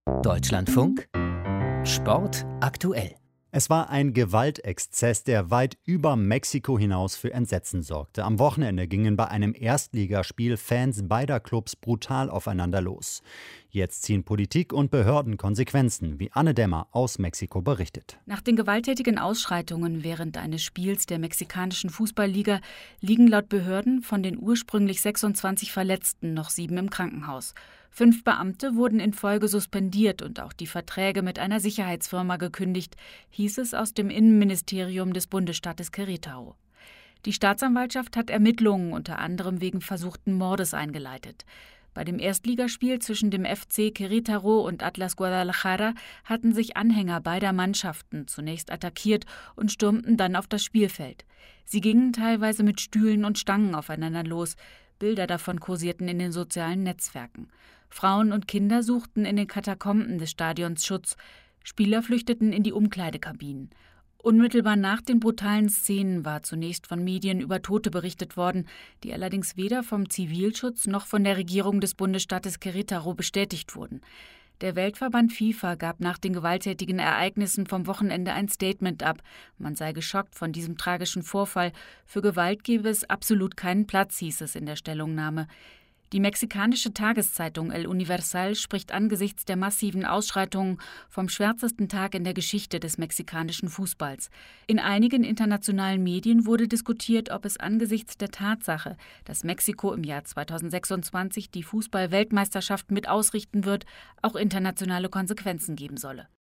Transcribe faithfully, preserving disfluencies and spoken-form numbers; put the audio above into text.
Deutschlandfunk Sport aktuell. Es war ein Gewaltexzess, der weit über Mexiko hinaus für Entsetzen sorgte. Am Wochenende gingen bei einem Erstligaspiel Fans beider Clubs brutal aufeinander los. Jetzt ziehen Politik und Behörden Konsequenzen, wie Anne Dämmer aus Mexiko berichtet. Nach den gewalttätigen Ausschreitungen während eines Spiels der mexikanischen Fußballliga liegen laut Behörden von den ursprünglich sechsundzwanzig Verletzten noch sieben im Krankenhaus. Fünf Beamte wurden in Folge suspendiert und auch die Verträge mit einer Sicherheitsfirma gekündigt, hieß es aus dem Innenministerium des Bundesstaates Querétaro. Die Staatsanwaltschaft hat Ermittlungen unter anderem wegen versuchten Mordes eingeleitet. Bei dem Erstligaspiel zwischen dem F C Querétaro und Atlas Guadalajara hatten sich Anhänger beider Mannschaften zunächst attackiert und stürmten dann auf das Spielfeld. Sie gingen teilweise mit Stühlen und Stangen aufeinander los. Bilder davon kursierten in den sozialen Netzwerken. Frauen und Kinder suchten in den Katakomben des Stadions Schutz. Spieler flüchteten in die Umkleidekabinen. Unmittelbar nach den brutalen Szenen war zunächst von Medien über Tote berichtet worden, die allerdings weder vom Zivilschutz noch von der Regierung des Bundesstaates Querétaro bestätigt wurden. Der Weltverband FIFA gab nach den gewalttätigen Ereignissen vom Wochenende ein Statement ab. Man sei geschockt von diesem tragischen Vorfall. Für Gewalt gebe es absolut keinen Platz, hieß es in der Stellungnahme. Die mexikanische Tageszeitung El Universal spricht angesichts der massiven Ausschreitungen vom schwärzesten Tag in der Geschichte des mexikanischen Fußballs. In einigen internationalen Medien wurde diskutiert, ob es angesichts der Tatsache, dass Mexiko im Jahr zweitausendsechsundzwanzig die Fußball-Weltmeisterschaft mit ausrichten wird, auch internationale Konsequenzen geben solle.